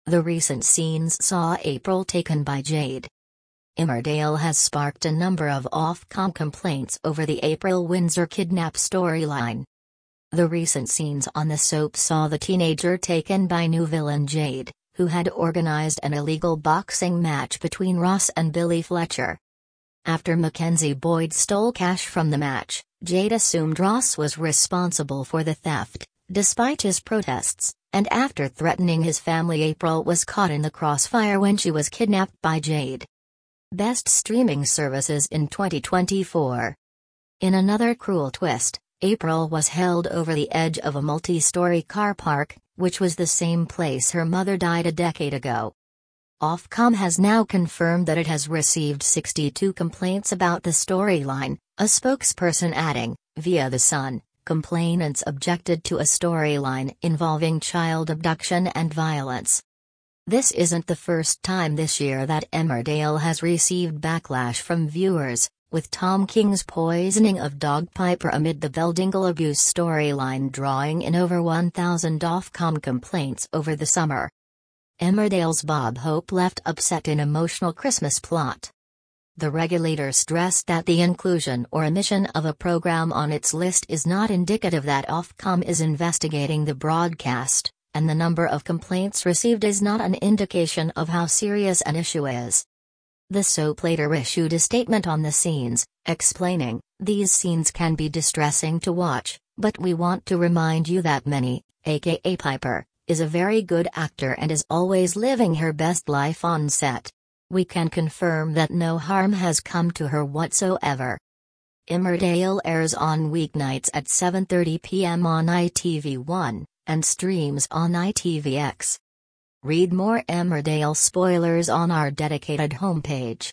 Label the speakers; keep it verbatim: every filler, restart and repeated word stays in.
Speaker 1: The recent scenes saw April taken by Jade. Emmerdale has sparked a number of Ofcom complaints over the April Windsor kidnap storyline. The recent scenes on the soap saw the teenager taken by new villain Jade, who had organized an illegal boxing match between Ross and Billy Fletcher. After Mackenzie Boyd stole cash from the match, Jade assumed Ross was responsible for the theft, despite his protests, and after threatening his family, April was caught in the crossfire when she was kidnapped by Jade. Best streaming services in twenty twenty-four. In another cruel twist, April was held over the edge of a multi-story car park, which was the same place her mother died a decade ago. Ofcom has now confirmed that it has received sixty-two complaints about the storyline, a spokesperson adding, via The Sun, complainants objected to a storyline involving child abduction and violence. This isn't the first time this year that Emmerdale has received backlash from viewers, with Tom King's poisoning of Dog Piper amid the Beldingle abuse storyline drawing in over one thousand Ofcom complaints over the summer. Emmerdale's Bob Hope left upset in emotional Christmas plot. The regulator stressed that the inclusion or omission of a program on its list is not indicative that Ofcom is investigating the broadcast, and the number of complaints received is not an indication of how serious an issue is. The soap later issued a statement on the scenes, explaining, "These scenes can be distressing to watch, but we want to remind you that Minnie, aka Piper, is a very good actor and is always living her best life on set. We can confirm that no harm has come to her whatsoever." Emmerdale airs on weeknights at seven thirty p m on I T V one, and streams on I T V X. Read more Emmerdale spoilers on our dedicated homepage.